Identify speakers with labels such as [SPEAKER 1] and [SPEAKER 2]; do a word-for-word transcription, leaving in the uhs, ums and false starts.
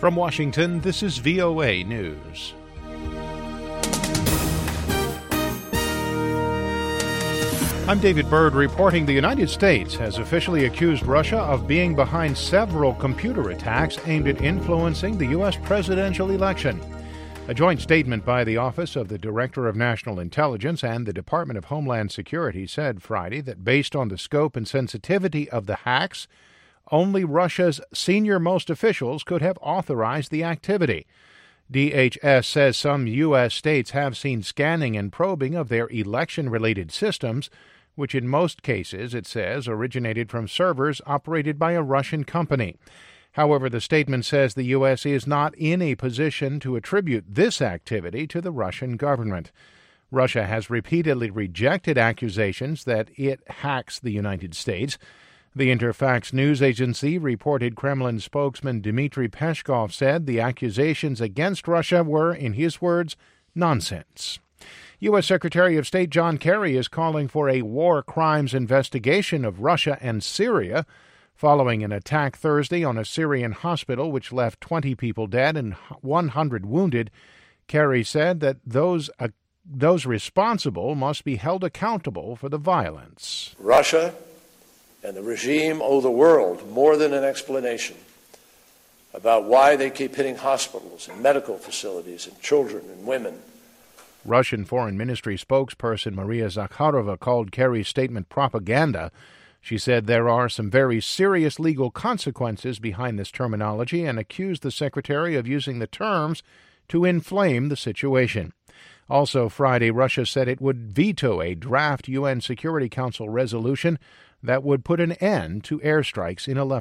[SPEAKER 1] From Washington, this is V O A News. I'm David Byrd reporting the United States has officially accused Russia of being behind several computer attacks aimed at influencing the U S presidential election. A joint statement by the Office of the Director of National Intelligence and the Department of Homeland Security said Friday that based on the scope and sensitivity of the hacks, only Russia's senior-most officials could have authorized the activity. D H S says some U S states have seen scanning and probing of their election-related systems, which in most cases, it says, originated from servers operated by a Russian company. However, the statement says the U S is not in a position to attribute this activity to the Russian government. Russia has repeatedly rejected accusations that it hacks the United States. The Interfax news agency reported Kremlin spokesman Dmitry Peskov said the accusations against Russia were, in his words, nonsense. U S. Secretary of State John Kerry is calling for a war crimes investigation of Russia and Syria following an attack Thursday on a Syrian hospital which left twenty people dead and one hundred wounded. Kerry said that those uh, those responsible must be held accountable for the violence.
[SPEAKER 2] Russia and the regime owe the world more than an explanation about why they keep hitting hospitals and medical facilities and children and women.
[SPEAKER 1] Russian Foreign Ministry spokesperson Maria Zakharova called Kerry's statement propaganda. She said there are some very serious legal consequences behind this terminology and accused the secretary of using the terms to inflame the situation. Also Friday, Russia said it would veto a draft U N Security Council resolution that would put an end to airstrikes in Aleppo.